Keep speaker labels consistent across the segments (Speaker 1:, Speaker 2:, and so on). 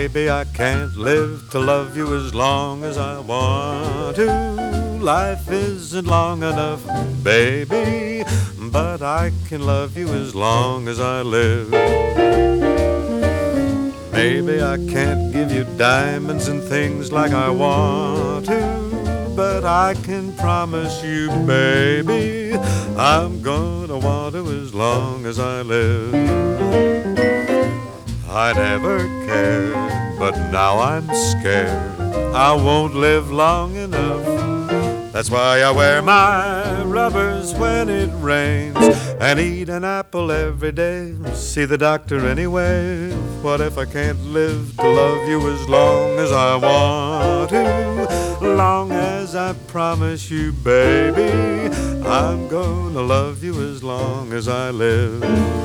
Speaker 1: Maybe I can't live to love you as long as I want to. Life isn't long enough, baby, but I can love you as long as I live. Maybe I can't give you diamonds and things like I want to, but I can promise you, baby, I'm gonna want to as long as I live. I never cared, but now I'm scared I won't live long enough. That's why I wear my rubbers when it rains and eat an apple every day. See the doctor anyway. What if I can't live to love you as long as I want to? Long as I promise you, baby, I'm gonna love you as long as I live.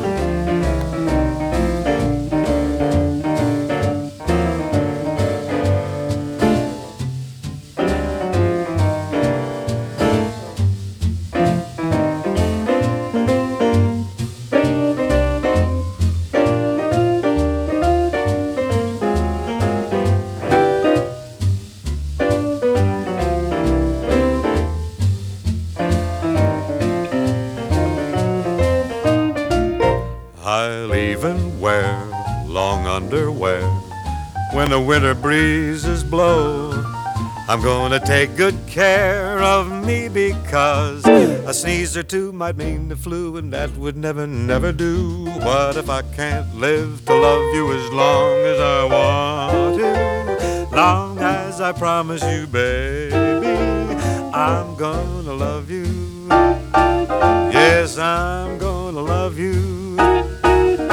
Speaker 1: I'll even wear long underwear when the winter breezes blow. I'm gonna take good care of me because a sneeze or two might mean the flu, and that would never, never do. What if I can't live to love you as long as I want to? Long as I promise you, baby, I'm gonna love you. Yes, I'm gonna love you,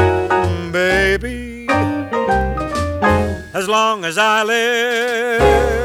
Speaker 1: baby, as long as I live.